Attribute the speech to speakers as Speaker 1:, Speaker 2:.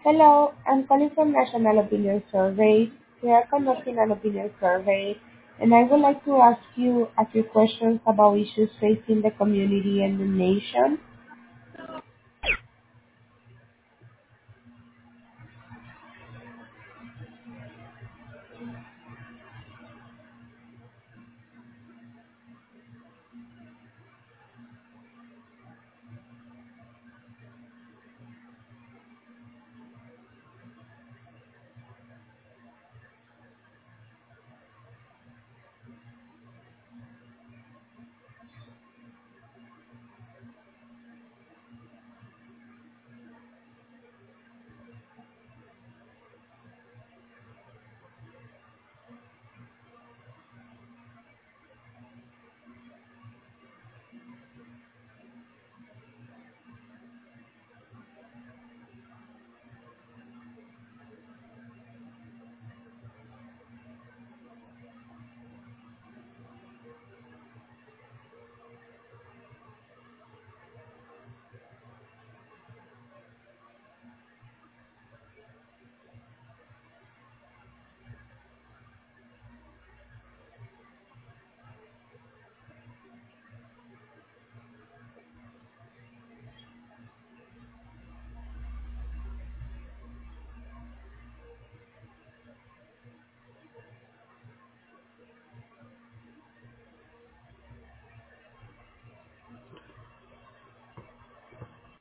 Speaker 1: Hello, I'm calling from National Opinion Survey. We are conducting an opinion survey, and I would like to ask you a few questions about issues facing the community and the nation.